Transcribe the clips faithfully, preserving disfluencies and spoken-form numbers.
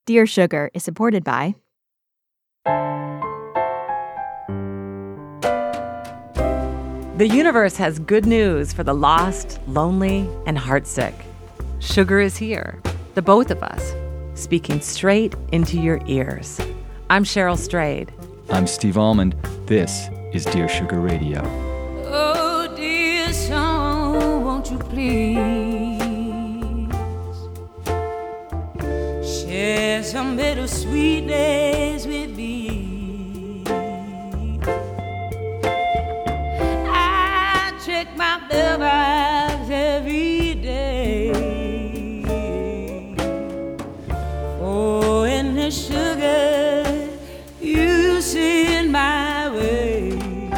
Dear Sugar is supported by The universe has good news for the lost, lonely, and heartsick. Sugar is here, the both of us, speaking straight into your ears. I'm Cheryl Strayed. I'm Steve Almond. This is Dear Sugar Radio. Oh, dear song, won't you please share some bittersweet days with me? I check my mailbox every day. Oh, and the sugar you send my way.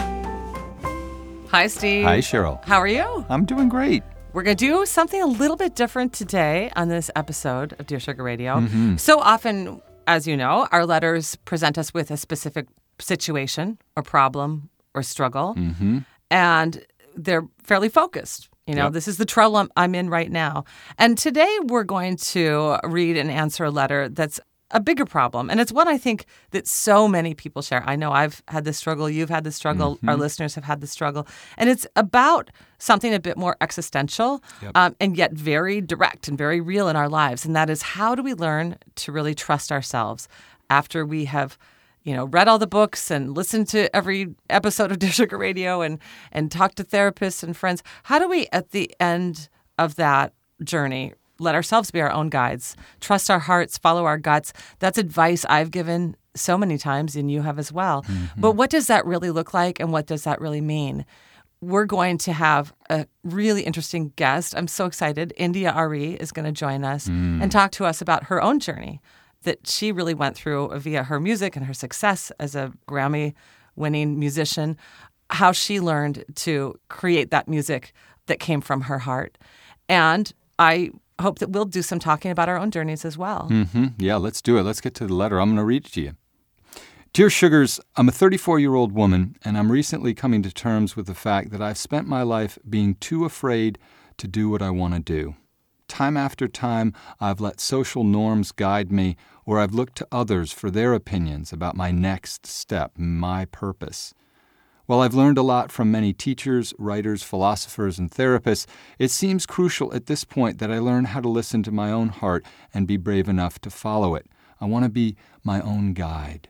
Hi, Steve. Hi, Cheryl. How are you? I'm doing great. We're going to do something a little bit different today on this episode of Dear Sugar Radio. Mm-hmm. So often, as you know, our letters present us with a specific situation or problem or struggle, Mm-hmm. and they're fairly focused. You know, Yep. This is the trouble I'm, I'm in right now. And today we're going to read and answer a letter that's a bigger problem. And it's one I think that so many people share. I know I've had this struggle. You've had this struggle. Mm-hmm. Our listeners have had this struggle. And it's about something a bit more existential, Yep. um, and yet very direct and very real in our lives. And that is, how do we learn to really trust ourselves after we have, you know, read all the books and listened to every episode of Dear Sugar Radio and, and talked to therapists and friends? How do we, at the end of that journey, let ourselves be our own guides, trust our hearts, follow our guts? That's advice I've given so many times, and you have as well. Mm-hmm. But what does that really look like, and what does that really mean? We're going to have a really interesting guest. I'm so excited. India Arie is going to join us Mm. and talk to us about her own journey that she really went through via her music and her success as a Grammy-winning musician, how she learned to create that music that came from her heart. And I hope that we'll do some talking about our own journeys as well. Mm-hmm. Yeah, let's do it. Let's get to the letter. I'm going to read it to you. Dear Sugars, I'm a thirty-four-year-old woman, and I'm recently coming to terms with the fact that I've spent my life being too afraid to do what I want to do. Time after time, I've let social norms guide me, or I've looked to others for their opinions about my next step, my purpose. While I've learned a lot from many teachers, writers, philosophers, and therapists, it seems crucial at this point that I learn how to listen to my own heart and be brave enough to follow it. I want to be my own guide.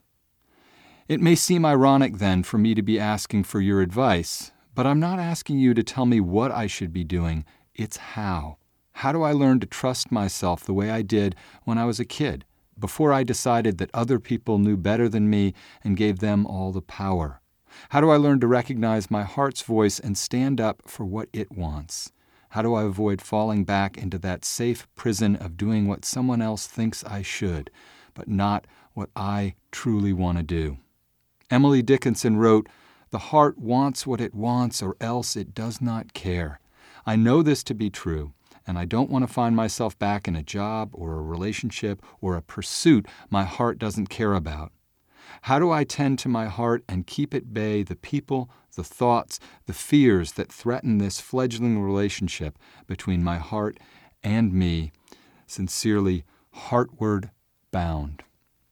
It may seem ironic, then, for me to be asking for your advice, but I'm not asking you to tell me what I should be doing. It's how. How do I learn to trust myself the way I did when I was a kid, before I decided that other people knew better than me and gave them all the power? How do I learn to recognize my heart's voice and stand up for what it wants? How do I avoid falling back into that safe prison of doing what someone else thinks I should, but not what I truly want to do? Emily Dickinson wrote, "The heart wants what it wants, or else it does not care." I know this to be true, and I don't want to find myself back in a job or a relationship or a pursuit my heart doesn't care about. How do I tend to my heart and keep at bay the people, the thoughts, the fears that threaten this fledgling relationship between my heart and me? Sincerely, Heartward Bound.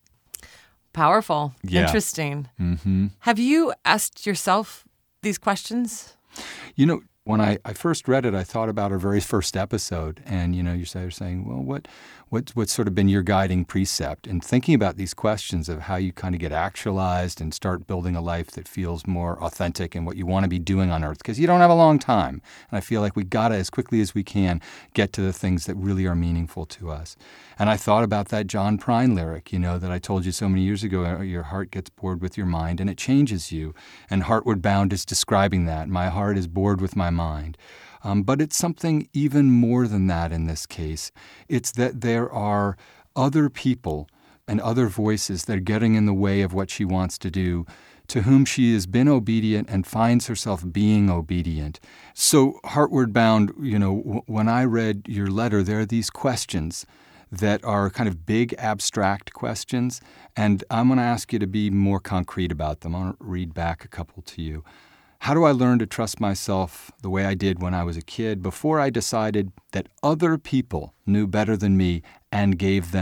Powerful. Yeah. Interesting. Mm-hmm. Have you asked yourself these questions? You know, when I, I first read it, I thought about our very first episode. And, you know, you're saying, well, what, what, what's sort of been your guiding precept? And thinking about these questions of how you kind of get actualized and start building a life that feels more authentic and what you want to be doing on earth. Because you don't have a long time. And I feel like we got to, as quickly as we can, get to the things that really are meaningful to us. And I thought about that John Prine lyric, you know, that I told you so many years ago, your heart gets bored with your mind and it changes you. And Heartward Bound is describing that. My heart is bored with my mind. Um, but it's something even more than that in this case. It's that there are other people and other voices that are getting in the way of what she wants to do, to whom she has been obedient and finds herself being obedient. So Heartward Bound, you know, w- when I read your letter, there are these questions that are kind of big, abstract questions, and I'm going to ask you to be more concrete about them. I'll read back a couple to you. How do I learn to trust myself the way I did when I was a kid before I decided that other people knew better than me and gave them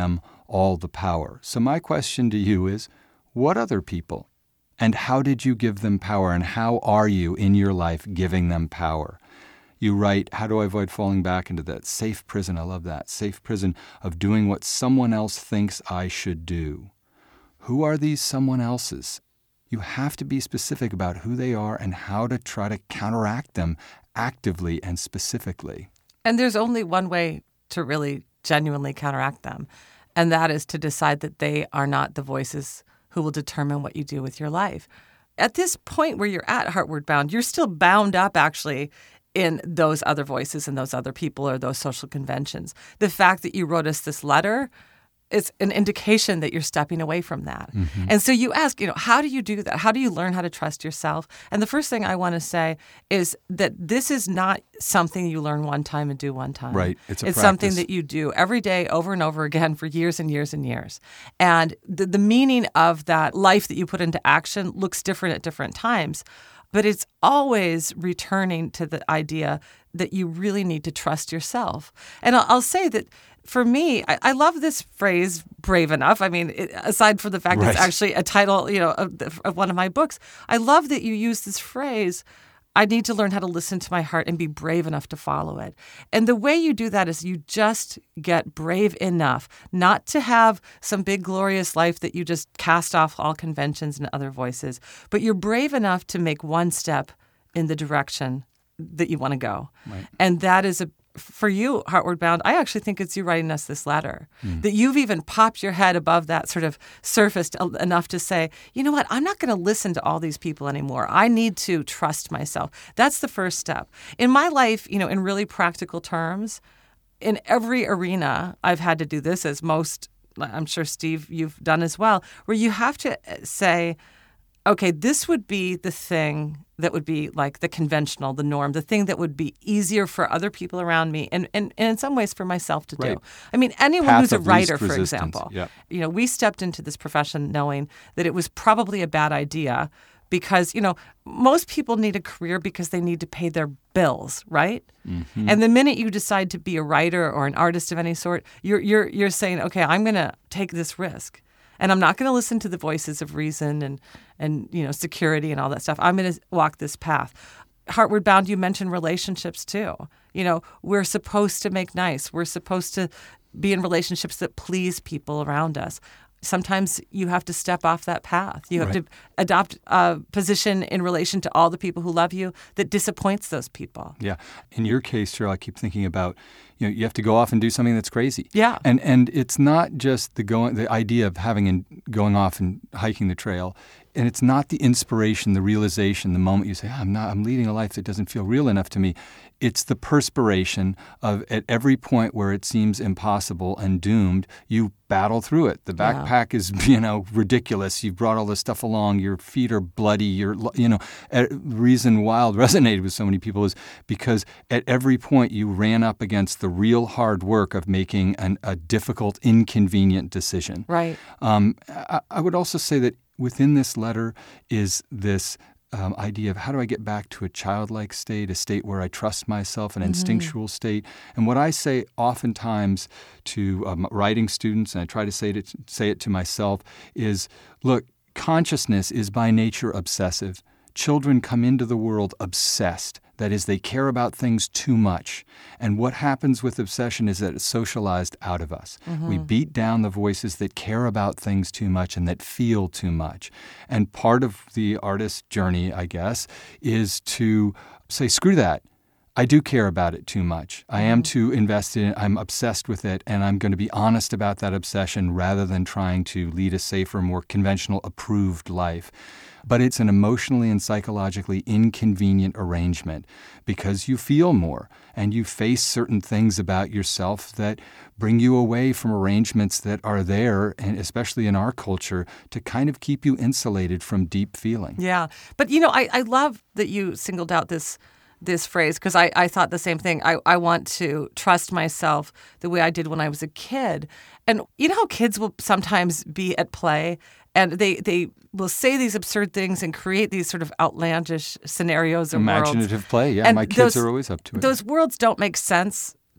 all the power. So my question to you is, what other people? And how did you give them power? And how are you in your life giving them power? You write, how do I avoid falling back into that safe prison? I love that. Safe prison of doing what someone else thinks I should do. Who are these someone else's? You have to be specific about who they are and how to try to counteract them actively and specifically. And there's only one way to really genuinely counteract them, and that is to decide that they are not the voices who will determine what you do with your life. At this point where you're at, Heartward Bound, you're still bound up actually in those other voices and those other people or those social conventions. The fact that you wrote us this letter is an indication that you're stepping away from that. Mm-hmm. And so you ask, you know, how do you do that? How do you learn how to trust yourself? And the first thing I want to say is that this is not something you learn one time and do one time. Right. It's a It's practice. something that you do every day over and over again for years and years and years. And the, the meaning of that life that you put into action looks different at different times. But it's always returning to the idea that you really need to trust yourself. And I'll, I'll say that for me, I, I love this phrase, brave enough. I mean, it, aside from the fact Right. it's actually a title, you know, of, the, of one of my books, I love that you use this phrase, I need to learn how to listen to my heart and be brave enough to follow it. And the way you do that is you just get brave enough not to have some big glorious life that you just cast off all conventions and other voices, but you're brave enough to make one step in the direction that you want to go. Right. And that is a for you, Heartward Bound, I actually think it's you writing us this letter, mm. that you've even popped your head above that sort of surface enough to say, you know what, I'm not going to listen to all these people anymore. I need to trust myself. That's the first step. In my life, you know, in really practical terms, in every arena, I've had to do this, as most, I'm sure, Steve, you've done as well, where you have to say, okay, this would be the thing that would be like the conventional, the norm, the thing that would be easier for other people around me and, and, and in some ways for myself to do. Right. I mean, anyone Path who's a of writer, least for resistance. example, Yep. you know, we stepped into this profession knowing that it was probably a bad idea because, you know, most people need a career because they need to pay their bills, right? Mm-hmm. And the minute you decide to be a writer or an artist of any sort, you're you're you're saying, okay, I'm going to take this risk. And I'm not going to listen to the voices of reason and, and you know, security and all that stuff. I'm going to walk this path. Heartward Bound, you mentioned relationships too. You know, we're supposed to make nice. We're supposed to be in relationships that please people around us. Sometimes you have to step off that path. You have Right. to adopt a position in relation to all the people who love you that disappoints those people. Yeah. In your case, Cheryl, I keep thinking about, you know, you have to go off and do something that's crazy. Yeah. And and it's not just the going, the idea of having and going off and hiking the trail, and it's not the inspiration, the realization, the moment you say, oh, I'm not, I'm leading a life that doesn't feel real enough to me. It's the perspiration of at every point where it seems impossible and doomed, you battle through it. The Yeah. backpack is, you know, ridiculous. You've brought all this stuff along. Your feet are bloody. You're, you know, the reason Wild resonated with so many people is because at every point you ran up against the real hard work of making an, a difficult, inconvenient decision. Right. Um, I, I would also say that within this letter is this Um, idea of how do I get back to a childlike state, a state where I trust myself, an mm-hmm. instinctual state. And what I say oftentimes to um, writing students, and I try to say it, say it to myself, is, look, consciousness is by nature obsessive. Children come into the world obsessed. That is, they care about things too much. And what happens with obsession is that it's socialized out of us. Mm-hmm. We beat down the voices that care about things too much and that feel too much. And part of the artist's journey, I guess, is to say, screw that. I do care about it too much. I am too invested in it. I'm obsessed with it, and I'm going to be honest about that obsession rather than trying to lead a safer, more conventional, approved life. But it's an emotionally and psychologically inconvenient arrangement because you feel more and you face certain things about yourself that bring you away from arrangements that are there, and especially in our culture, to kind of keep you insulated from deep feeling. Yeah. But, you know, I, I love that you singled out this this phrase because I, I thought the same thing. I, I want to trust myself the way I did when I was a kid. And you know how kids will sometimes be at play and they, they will say these absurd things and create these sort of outlandish scenarios or worlds. Imaginative play, yeah. And my kids those, are always up to it. Those worlds don't make sense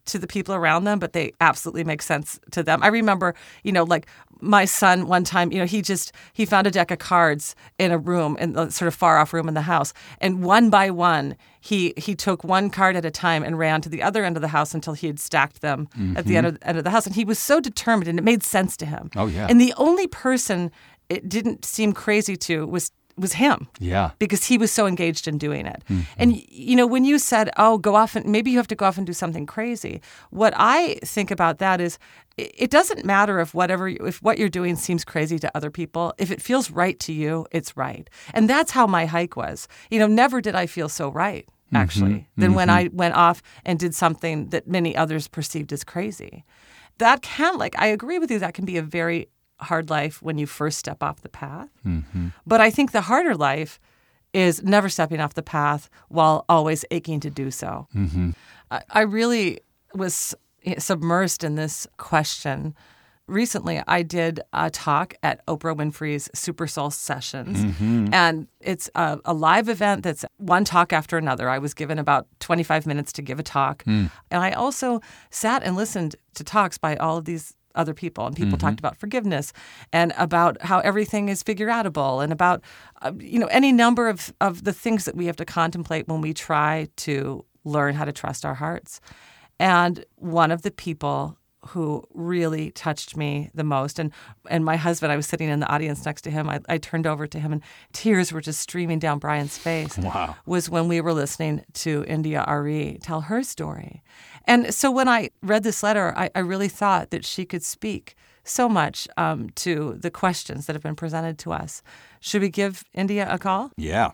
to the people around them, but they absolutely make sense to them. I remember, you know, like my son one time, you know, he just, he found a deck of cards in a room, in a sort of far off room in the house. And one by one, he he took one card at a time and ran to the other end of the house until he had stacked them mm-hmm. at the end of, end of the house. And he was so determined, and it made sense to him. Oh, yeah. And the only person it didn't seem crazy to was was him. Yeah. Because he was so engaged in doing it. Mm-hmm. And, you know, when you said, oh, go off and maybe you have to go off and do something crazy, what I think about that is it, it doesn't matter if whatever, if what you're doing seems crazy to other people. If it feels right to you, it's right. And that's how my hike was. You know, never did I feel so right, actually, mm-hmm. than mm-hmm. when I went off and did something that many others perceived as crazy. That can, like, I agree with you, that can be a very hard life when you first step off the path. Mm-hmm. But I think the harder life is never stepping off the path while always aching to do so. Mm-hmm. I, I really was submersed in this question. Recently, I did a talk at Oprah Winfrey's Super Soul Sessions, mm-hmm. and it's a, a live event that's one talk after another. I was given about twenty-five minutes to give a talk, mm. and I also sat and listened to talks by all of these other people, and people mm-hmm. talked about forgiveness and about how everything is figure-outable and about uh, you know any number of, of the things that we have to contemplate when we try to learn how to trust our hearts. And one of the people who really touched me the most, and and my husband, I was sitting in the audience next to him, I, I turned over to him and tears were just streaming down Brian's face, wow. was when we were listening to India Arie tell her story. And so when I read this letter, I, I really thought that she could speak so much um, to the questions that have been presented to us. Should we give India a call? Yeah.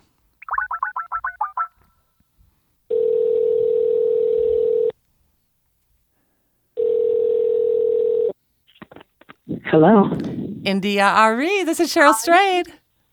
Hello. India Arie, this is Cheryl Strayed.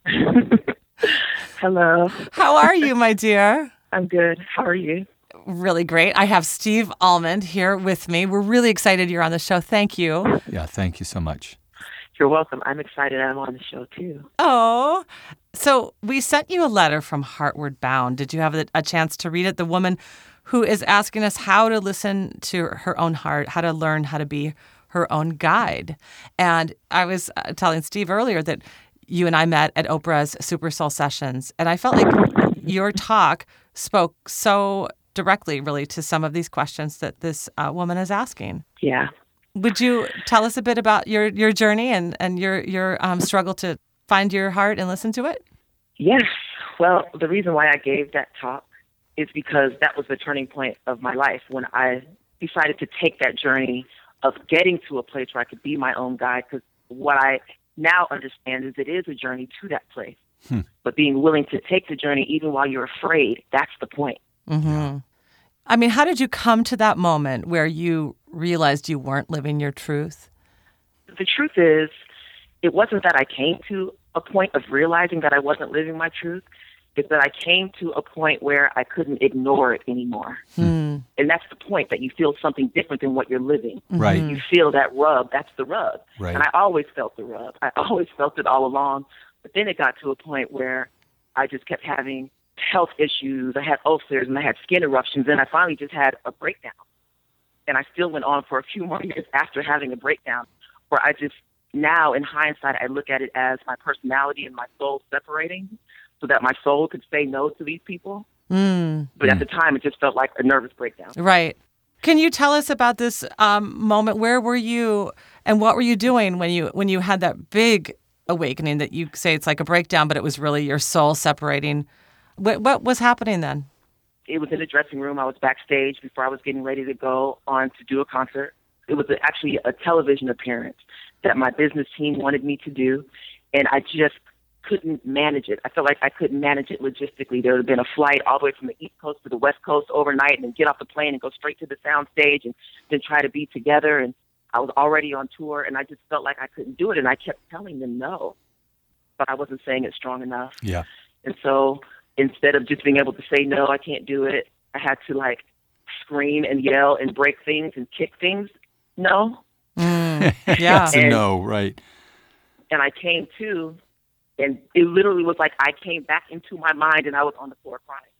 Hello. How are you, my dear? I'm good. How are you? Really great. I have Steve Almond here with me. We're really excited you're on the show. Thank you. Yeah, thank you so much. You're welcome. I'm excited I'm on the show, too. Oh, so we sent you a letter from Heartward Bound. Did you have a, a chance to read it? The woman who is asking us how to listen to her own heart, how to learn how to be her own guide. And I was uh, telling Steve earlier that you and I met at Oprah's Super Soul Sessions, and I felt like your talk spoke so directly, really, to some of these questions that this uh, woman is asking. Yeah. Would you tell us a bit about your, your journey and, and your, your um, struggle to find your heart and listen to it? Yes. Well, the reason why I gave that talk is because that was the turning point of my life when I decided to take that journey of getting to a place where I could be my own guide. Because what I now understand is it is a journey to that place. Hmm. But being willing to take the journey even while you're afraid, that's the point. Mm-hmm. I mean, how did you come to that moment where you realized you weren't living your truth? The truth is, it wasn't that I came to a point of realizing that I wasn't living my truth. It's that I came to a point where I couldn't ignore it anymore. Hmm. And that's the point, that you feel something different than what you're living. Right. You feel that rub. That's the rub. Right. And I always felt the rub. I always felt it all along. But then it got to a point where I just kept having health issues. I had ulcers and I had skin eruptions, and I finally just had a breakdown. And I still went on for a few more years after having a breakdown, where I just, now in hindsight, I look at it as my personality and my soul separating so that my soul could say no to these people. Mm. But at the time, it just felt like a nervous breakdown. Right. Can you tell us about this um, moment? Where were you and what were you doing when you when you had that big awakening that you say it's like a breakdown, but it was really your soul separating? What, what was happening then? It was in the dressing room. I was backstage before I was getting ready to go on to do a concert. It was actually a television appearance that my business team wanted me to do, and I just couldn't manage it. I felt like I couldn't manage it logistically. There would have been a flight all the way from the East Coast to the West Coast overnight, and then get off the plane and go straight to the sound stage and then try to be together. And I was already on tour, and I just felt like I couldn't do it, and I kept telling them no, but I wasn't saying it strong enough. Yeah. And so instead of just being able to say, no, I can't do it, I had to like scream and yell and break things and kick things. No. Mm, yeah. That's a no, right. And I came to, and it literally was like I came back into my mind and I was on the floor crying.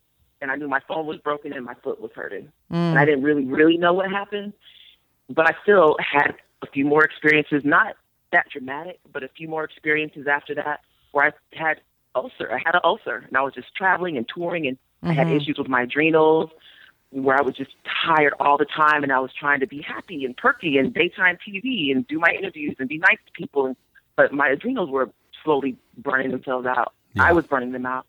and I knew my phone was broken and my foot was hurting. Mm. And I didn't really, really know what happened, but I still had a few more experiences, not that dramatic, but a few more experiences after that where I had ulcer. I had an ulcer, and I was just traveling and touring, and mm-hmm. I had issues with my adrenals, where I was just tired all the time, and I was trying to be happy and perky and daytime T V and do my interviews and be nice to people, and, but my adrenals were slowly burning themselves out. Yeah. I was burning them out.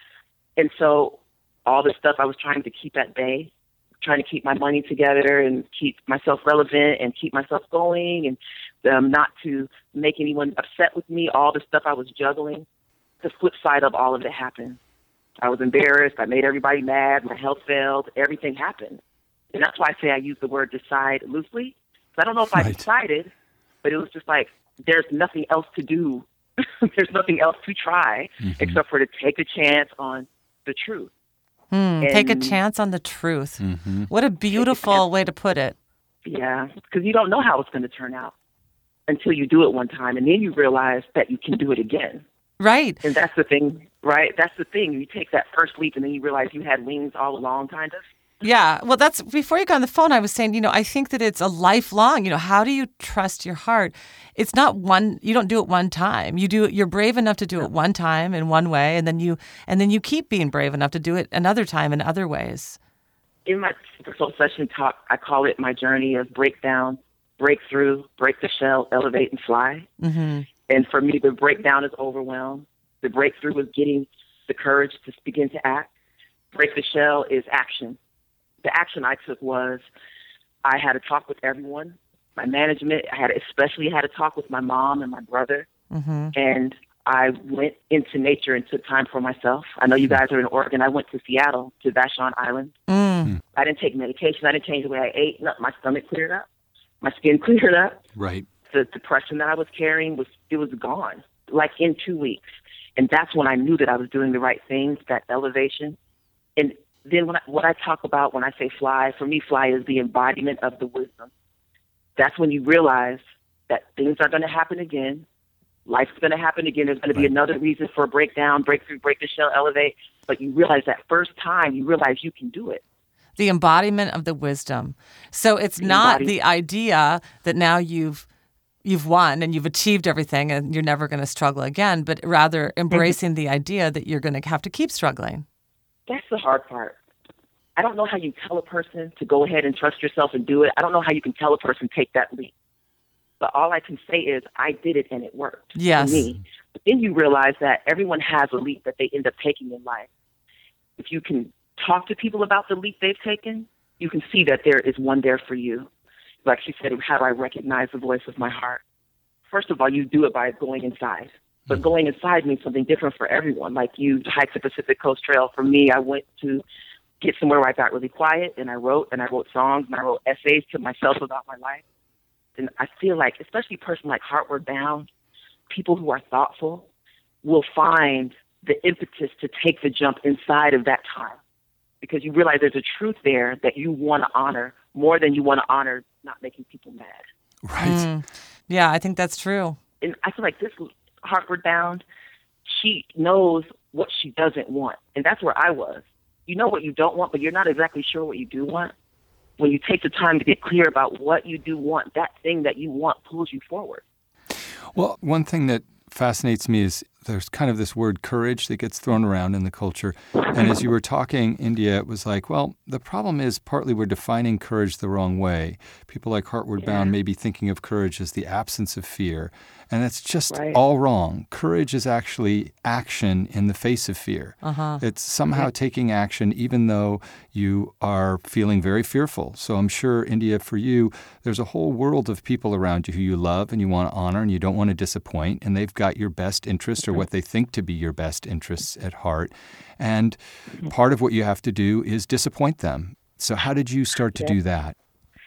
And so all the stuff I was trying to keep at bay, trying to keep my money together and keep myself relevant and keep myself going and um, not to make anyone upset with me, all the stuff I was juggling, the flip side of all of it happened. I was embarrassed. I made everybody mad. My health failed. Everything happened. And that's why I say I use the word decide loosely. I don't know if right. I decided, but it was just like, there's nothing else to do. There's nothing else to try mm-hmm. except for to take a chance on the truth. Mm, take a chance on the truth. Mm-hmm. What a beautiful way to put it. Yeah, because you don't know how it's going to turn out until you do it one time, and then you realize that you can do it again. Right. And that's the thing, right? That's the thing. You take that first leap, and then you realize you had wings all along, kind of. Yeah. Well, that's before you got on the phone, I was saying, you know, I think that it's a lifelong, you know, how do you trust your heart? It's not one, you don't do it one time. You do, you're brave enough to do it one time in one way, and then you, and then you keep being brave enough to do it another time in other ways. In my Super Soul Session talk, I call it my journey of breakdown, breakthrough, break the shell, elevate and fly. Mm-hmm. And for me, the breakdown is overwhelm. The breakthrough is getting the courage to begin to act. Break the shell is action. The action I took was I had a talk with everyone, my management. I had especially had a talk with my mom and my brother. Mm-hmm. And I went into nature and took time for myself. I know you guys are in Oregon. I went to Seattle, to Vashon Island. Mm. I didn't take medication. I didn't change the way I ate. No, my stomach cleared up. My skin cleared up. Right. The depression that I was carrying, was it was gone, like in two weeks. And that's when I knew that I was doing the right things, that elevation. And then when I, what I talk about when I say fly, for me, fly is the embodiment of the wisdom. That's when you realize that things are going to happen again. Life's going to happen again. There's going to be another reason for a breakdown, breakthrough, break the shell, elevate. But you realize that first time, you realize you can do it. The embodiment of the wisdom. So it's the not embodiment. The idea that now you've you've won and you've achieved everything and you're never going to struggle again, but rather embracing the idea that you're going to have to keep struggling. That's the hard part. I don't know how you tell a person to go ahead and trust yourself and do it. I don't know how you can tell a person take that leap. But all I can say is I did it and it worked yes. for me. But then you realize that everyone has a leap that they end up taking in life. If you can talk to people about the leap they've taken, you can see that there is one there for you. Like she said, how do I recognize the voice of my heart? First of all, you do it by going inside. But going inside means something different for everyone. Like you hiked the Pacific Coast Trail. For me, I went to get somewhere where I got really quiet, and I wrote, and I wrote songs, and I wrote essays to myself about my life. And I feel like, especially a person like Heartward Bound, people who are thoughtful will find the impetus to take the jump inside of that time. Because you realize there's a truth there that you want to honor more than you want to honor not making people mad. Right. Mm. Yeah, I think that's true. And I feel like this Heartward Bound, she knows what she doesn't want. And that's where I was. You know what you don't want, but you're not exactly sure what you do want. When you take the time to get clear about what you do want, that thing that you want pulls you forward. Well, one thing that fascinates me is there's kind of this word courage that gets thrown around in the culture. And as you were talking, India, it was like, well, the problem is partly we're defining courage the wrong way. People like Heartward yeah. Bound may be thinking of courage as the absence of fear. And that's just right. all wrong. Courage is actually action in the face of fear. Uh-huh. It's somehow yeah. taking action even though you are feeling very fearful. So I'm sure, India, for you, there's a whole world of people around you who you love and you want to honor and you don't want to disappoint. And they've got your best interest or what they think to be your best interests at heart. And part of what you have to do is disappoint them. So how did you start to yeah. do that?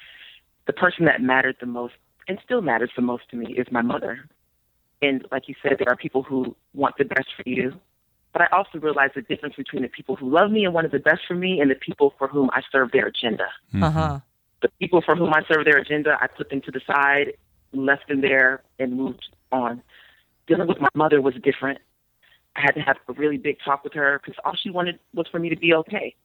The person that mattered the most and still matters the most to me is my mother. And like you said, there are people who want the best for you. But I also realize the difference between the people who love me and wanted the best for me and the people for whom I serve their agenda. Mm-hmm. Uh-huh. The people for whom I serve their agenda, I put them to the side, left them there, and moved on. Dealing with my mother was different. I had to have a really big talk with her because all she wanted was for me to be okay.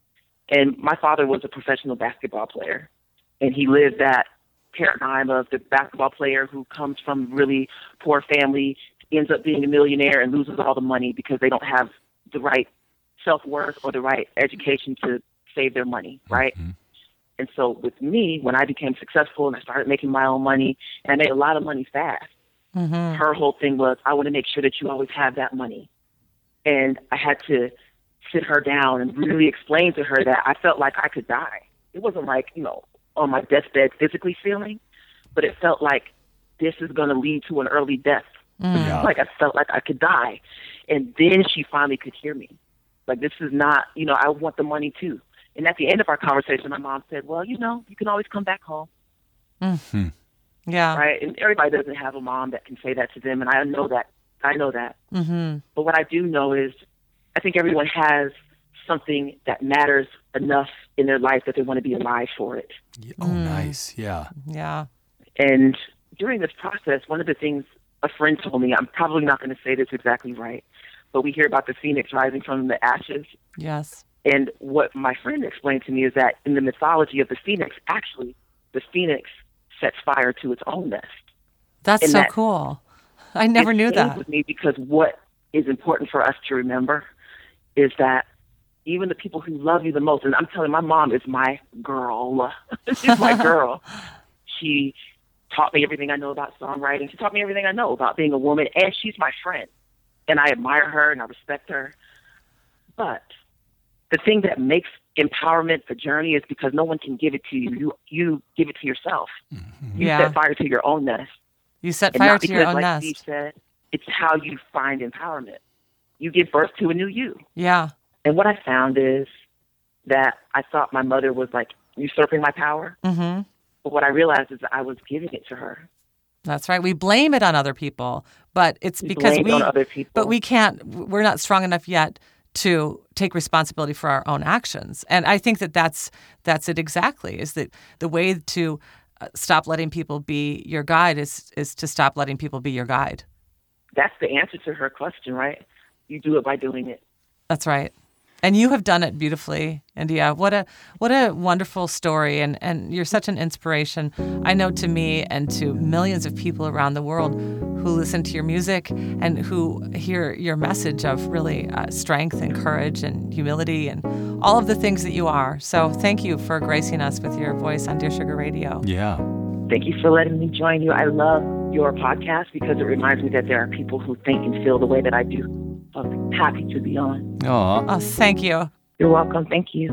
And my father was a professional basketball player, and he lived that paradigm of the basketball player who comes from really poor family, ends up being a millionaire and loses all the money because they don't have the right self-worth or the right education to save their money, right? Mm-hmm. And so with me, when I became successful and I started making my own money, and I made a lot of money fast, mm-hmm. her whole thing was, I want to make sure that you always have that money. And I had to sit her down and really explain to her that I felt like I could die. It wasn't like, you know, on my deathbed physically feeling, but it felt like this is going to lead to an early death. Mm. Yeah. Like I felt like I could die. And then she finally could hear me. Like, this is not, you know, I want the money too. And at the end of our conversation, my mom said, well, you know, you can always come back home. Mm-hmm. Yeah. Right. And everybody doesn't have a mom that can say that to them. And I know that. I know that. Mm-hmm. But what I do know is I think everyone has something that matters enough in their life that they want to be alive for it. Yeah. Oh, mm. nice. Yeah. Yeah. And during this process, one of the things a friend told me, I'm probably not going to say this exactly right, but we hear about the phoenix rising from the ashes. Yes. And what my friend explained to me is that in the mythology of the phoenix, actually, the phoenix sets fire to its own nest. That's and so that cool. I never knew that. With me because what is important for us to remember is that even the people who love you the most, and I'm telling you, my mom is my girl. She's my girl. She taught me everything I know about songwriting. She taught me everything I know about being a woman, and she's my friend. And I admire her and I respect her. But the thing that makes empowerment a journey is because no one can give it to you. You you give it to yourself. Mm-hmm. You yeah. set fire to your own nest. You set fire to because, your own like nest. Steve said, it's how you find empowerment. You give birth to a new you. Yeah. And what I found is that I thought my mother was like usurping my power. Mm-hmm. But what I realized is that I was giving it to her. That's right. We blame it on other people, but it's we because blame we, it on other people. But we can't, we're not strong enough yet to take responsibility for our own actions. And I think that that's, that's it exactly, is that the way to uh, stop letting people be your guide is, is to stop letting people be your guide. That's the answer to her question, right? You do it by doing it. That's right. And you have done it beautifully, India. What a what a wonderful story, and, and you're such an inspiration, I know, to me and to millions of people around the world who listen to your music and who hear your message of really uh, strength and courage and humility and all of the things that you are. So thank you for gracing us with your voice on Dear Sugar Radio. Yeah. Thank you for letting me join you. I love your podcast because it reminds me that there are people who think and feel the way that I do. I'm happy to be on. Aww. Oh, thank you. You're welcome. Thank you.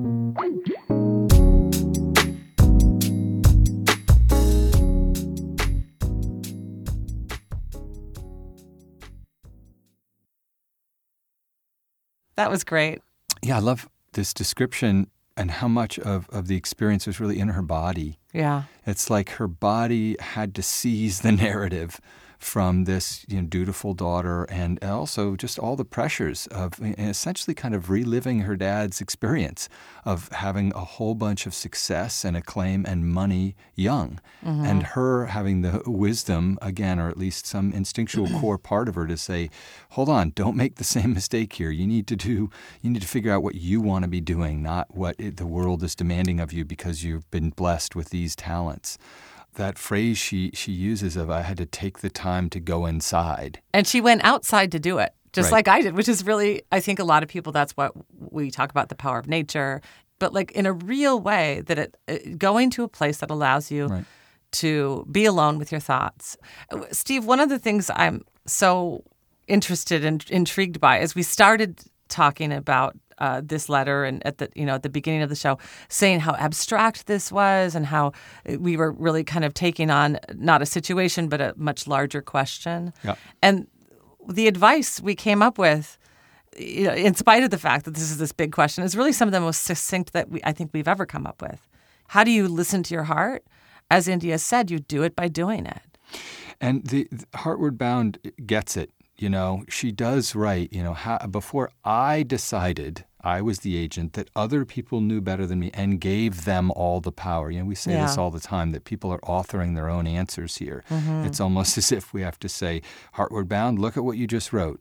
That was great. Yeah, I love this description and how much of, of the experience was really in her body. Yeah. It's like her body had to seize the narrative from this, you know, dutiful daughter, and also just all the pressures of essentially kind of reliving her dad's experience of having a whole bunch of success and acclaim and money young, mm-hmm. and her having the wisdom, again, or at least some instinctual core part of her to say, hold on, don't make the same mistake here. You need to do, you need to figure out what you want to be doing, not what it, the world is demanding of you because you've been blessed with these talents. That phrase she she uses of, I had to take the time to go inside. And she went outside to do it, just right. like I did, which is really, I think a lot of people, that's what we talk about, the power of nature, but like in a real way, that it, it going to a place that allows you right. to be alone with your thoughts. Steve, one of the things I'm so interested and intrigued by is we started talking about Uh, this letter, and at the you know at the beginning of the show, saying how abstract this was and how we were really kind of taking on not a situation but a much larger question. Yeah. And the advice we came up with, you know, in spite of the fact that this is this big question, is really some of the most succinct that we I think we've ever come up with. How do you listen to your heart? As India said, you do it by doing it. And the, the Heartward Bound gets it. You know, she does write, you know, how, before I decided, I was the agent, that other people knew better than me and gave them all the power. You know, we say yeah. this all the time, that people are authoring their own answers here. Mm-hmm. It's almost as if we have to say, Heartward Bound, look at what you just wrote.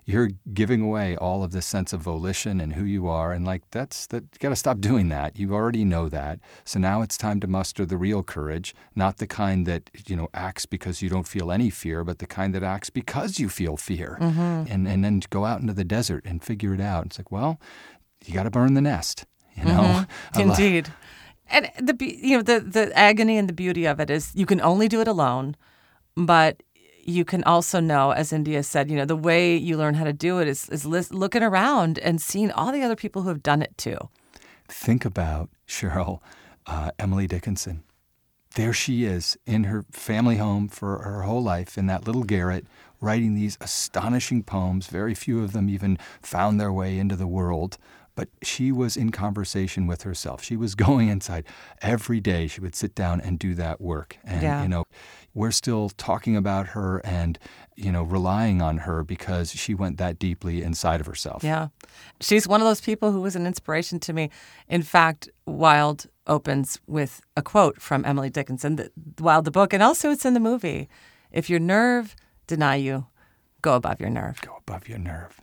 you're giving away all of this sense of volition and who you are. And like, that's that, you got to stop doing that. You already know that. So now it's time to muster the real courage, not the kind that, you know, acts because you don't feel any fear, but the kind that acts because you feel fear. Mm-hmm. And, and then go out into the desert and figure it out. It's like, well, you got to burn the nest, you know? Mm-hmm. Indeed. And the you know the, the agony and the beauty of it is you can only do it alone, but you can also know, as India said, you know, the way you learn how to do it is, is looking around and seeing all the other people who have done it too. Think about, Cheryl, uh, Emily Dickinson. There she is in her family home for her whole life in that little garret, writing these astonishing poems. Very few of them even found their way into the world. But she was in conversation with herself. She was going inside every day. She would sit down and do that work. And, yeah. you know, we're still talking about her and, you know, relying on her because she went that deeply inside of herself. Yeah. She's one of those people who was an inspiration to me. In fact, Wild opens with a quote from Emily Dickinson, the, Wild the book, and also it's in the movie. If your nerve deny you, go above your nerve. Go above your nerve.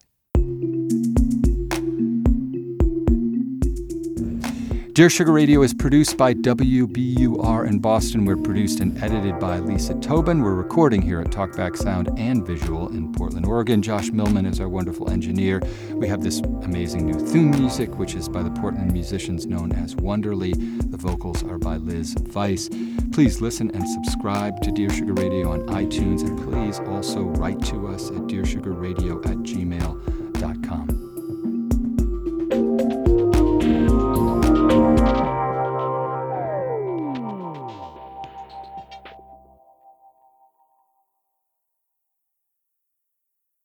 Dear Sugar Radio is produced by W B U R in Boston. We're produced and edited by Lisa Tobin. We're recording here at Talkback Sound and Visual in Portland, Oregon. Josh Millman is our wonderful engineer. We have this amazing new theme music, which is by the Portland musicians known as Wonderly. The vocals are by Liz Weiss. Please listen and subscribe to Dear Sugar Radio on iTunes, and please also write to us at dearsugarradio at gmail dot com.